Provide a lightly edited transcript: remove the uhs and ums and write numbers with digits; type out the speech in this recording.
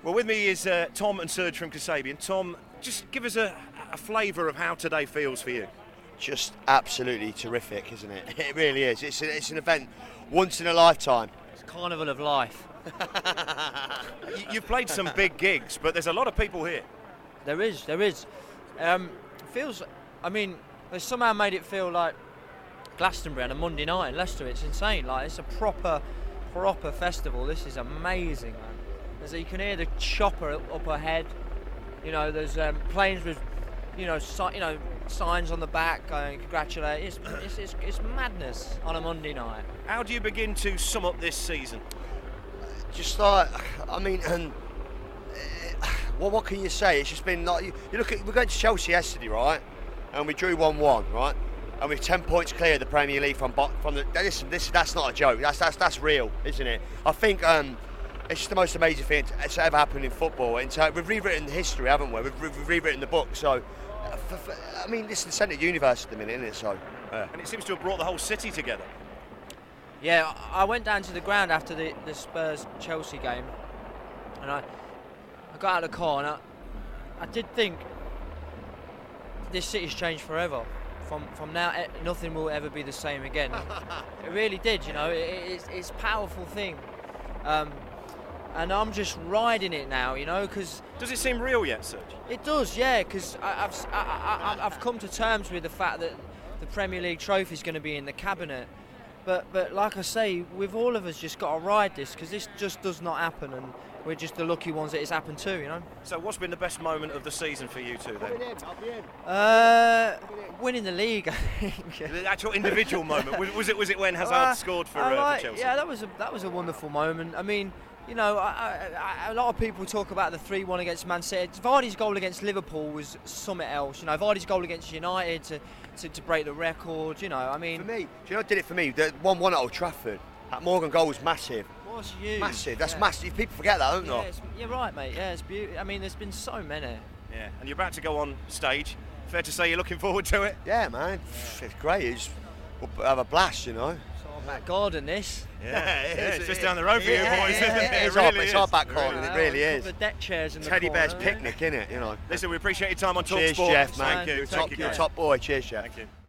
Well, with me is Tom and Serge from Kasabian. Tom, just give us a flavour of how today feels for you. Just absolutely terrific, isn't it? It really is. It's an event once in a lifetime. It's carnival of life. You've played some big gigs, but there's a lot of people here. There is. Feels. I mean, they somehow made it feel like Glastonbury on a Monday night in Leicester. It's insane. Like, it's a proper festival. This is amazing, man. You can hear the chopper up ahead. You know, there's planes with, signs on the back going congratulate. It's madness on a Monday night. How do you begin to sum up this season? Just like, I mean, what can you say? It's just been like, you look at, we're going to Chelsea yesterday, right? And we drew 1-1, right? And we're 10 points clear of the Premier League from the. Listen, that's not a joke. That's real, isn't it? I think it's just the most amazing thing that's ever happened in football. And so we've rewritten history, haven't we? We've rewritten the book. So, I mean, this is the centre of the universe at the minute, isn't it? So, and it seems to have brought the whole city together. Yeah, I went down to the ground after the Spurs-Chelsea game, and I got out of the car, and I did think this city's changed forever. From now, nothing will ever be the same again. It really did, you know. It's a powerful thing, and I'm just riding it now, you know. Because does it seem real yet, Serge? It does, yeah. Because I've come to terms with the fact that the Premier League trophy is going to be in the cabinet. But like I say, we've all of us just got to ride this, because this just does not happen, and we're just the lucky ones that it's happened to, you know. So what's been the best moment of the season for you two then? Winning the league, I think. The actual individual moment, was it when Hazard scored for Chelsea? Yeah, that was a wonderful moment. I mean, you know, a lot of people talk about the 3-1 against Man City. Vardy's goal against Liverpool was something else. You know, Vardy's goal against United to break the record. You know, I mean, for me, do you know what did it for me? The 1-1 at Old Trafford. That Morgan goal was massive. Was huge. Massive. That's massive. People forget that, don't they? You're right, mate. Yeah, it's beautiful. I mean, there's been so many. Yeah, and you're about to go on stage. Fair to say you're looking forward to it? Yeah, man. Yeah. It's great. We'll have a blast, you know. It's our back garden, this. Yeah, it's just down the road for you boys, isn't it? It's our back garden, it really is. The deck chairs and Teddy Bear's picnic, innit, you know. Listen, we appreciate your time on Talk Cheers, Sport. Jeff, man. Thank you. You're a top boy. Cheers, Jeff. Thank you.